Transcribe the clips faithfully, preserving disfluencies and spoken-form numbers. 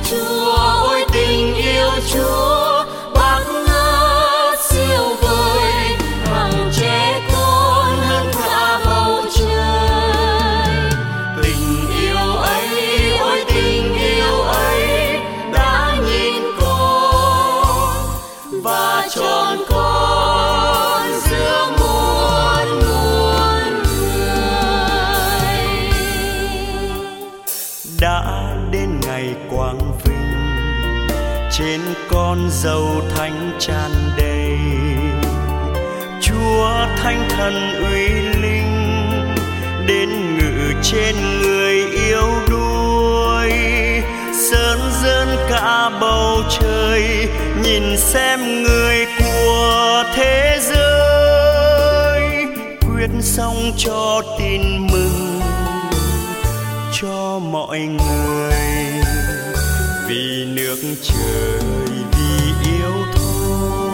Chúa, ôi tình yêu Chúa, bác ngát siêu vời, hằng trẻ con hơn cả bầu trời. Tình yêu ấy, ôi tình yêu ấy đã nhìn con và chọn con giữa muôn muôn người. Đã đến ngày quang vinh, trên con dâu thánh tràn đầy, Chúa thánh thần uy linh đến ngự trên người yêu đuối. Sơn dân cả bầu trời, nhìn xem người của thế giới, quyết sống cho tin mừng cho mọi người, vì nước trời, vì yêu thôi.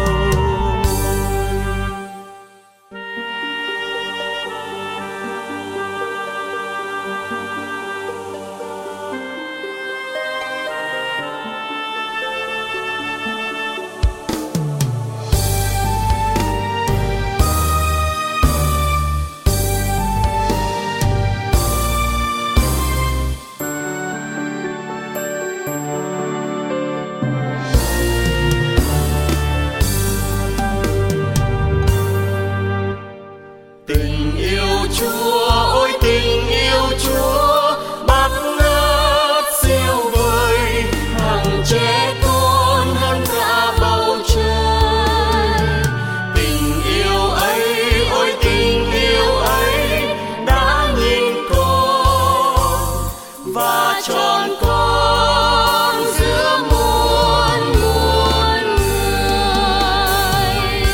Tình yêu Chúa, ôi tình yêu Chúa, bác ngát siêu vời, hằng trẻ con hơn cả bầu trời. Tình yêu ấy, ôi tình yêu ấy đã nhìn con và chọn con giữa muôn muôn người.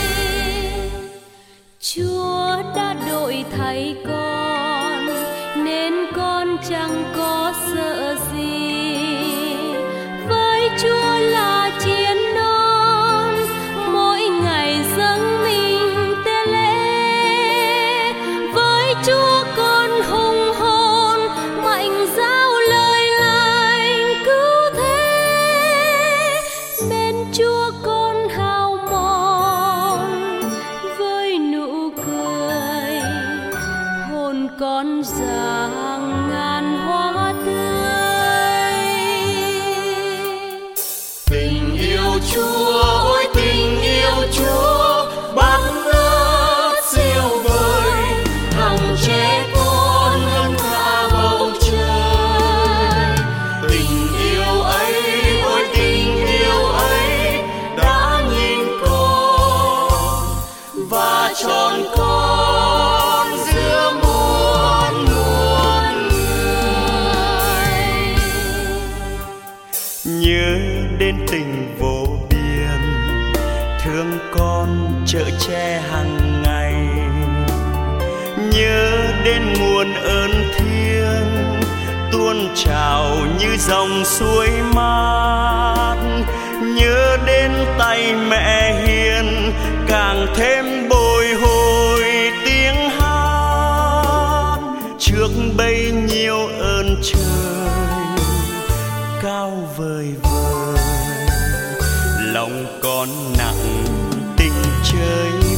Chúa đã đổi thay con nên con chẳng có sợ gì. Với Chúa là chiến non, mỗi ngày dâng mình tế lễ. Với Chúa con hùng hồn, mạnh dao lời lành cứu thế. Bên Chúa con hào mòn, với nụ cười hồn con rạng ngàn hoa tươi. Tình yêu Chúa, ôi tình yêu Chúa, bác ngát siêu vời, hằng trẻ con hơn cả bầu trời. Tình yêu ấy, ôi tình yêu ấy đã nhìn con và chọn con giữa muôn muôn người. Nhớ đến tình vô biên, thương con chở che hàng ngày. Nhớ đến nguồn ơn thiêng tuôn trào như dòng suối mát. Nhớ đến tay mẹ hiền càng thêm bồi hồi tiếng hát. Trước bấy nhiêu ơn trời cao vời vời, lòng con nặng tình chơi